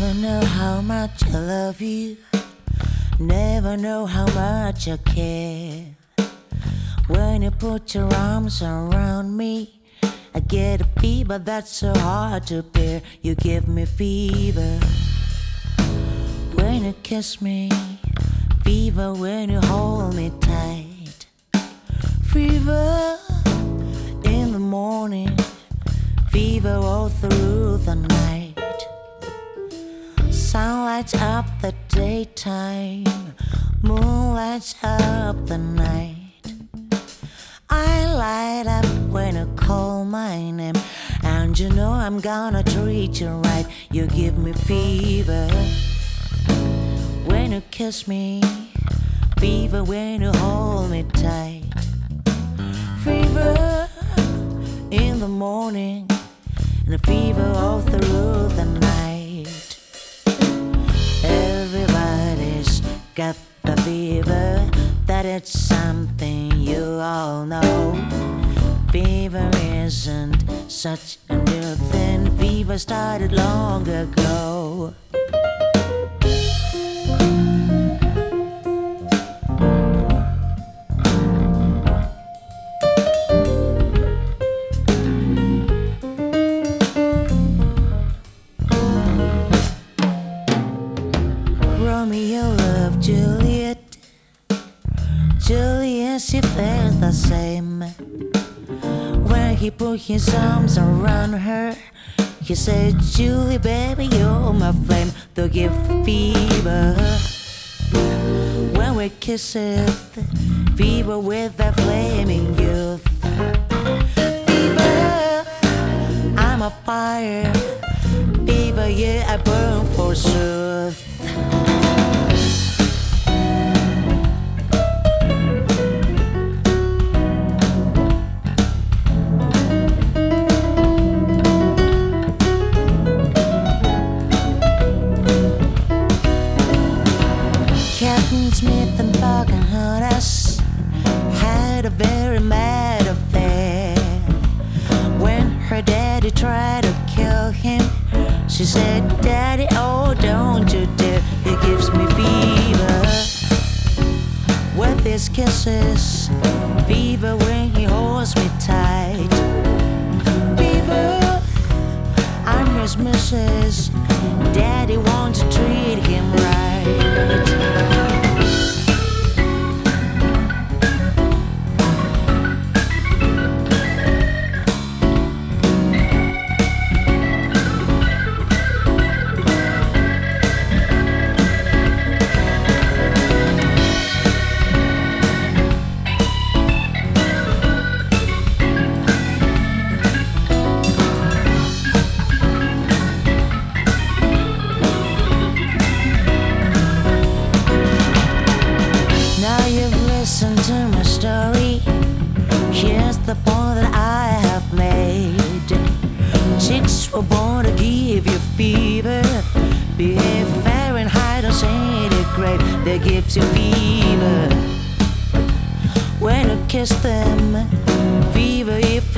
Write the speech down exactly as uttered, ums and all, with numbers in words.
Never know how much I love you. Never know how much I care. When you put your arms around me, I get a fever that's so hard to bear. You give me fever when you kiss me, fever when you hold me tight, fever in the morning, fever all through the night. Sun lights up the daytime, moon lights up the night. I light up when you call my name, and you know I'm gonna treat you right. You give me fever when you kiss me, fever when you hold me tight, fever in the morning, and a fever all through the night. Everybody's got the fever, that it's something you all know. Fever isn't such a new thing. Fever started long ago. Romeo loved Juliet, Juliet, she felt the same. When he put his arms around her, he said, Julie, baby, you're my flame. They'll give fever when we kiss it, fever with that flaming youth. Fever, I'm a fire, fever, yeah, I burn for truth. Captain Smith and Pocahontas had a very mad affair. When her daddy tried to kill him, she said, Daddy, oh, don't you dare. He gives me fever with his kisses, fever when he holds me tight, fever, I'm his missus. Daddy wants to treat him right. Listen to my story. Here's the point that I have made. Chicks were born to give you fever. Behave Fahrenheit or centigrade, they give you fever when you kiss them. Fever if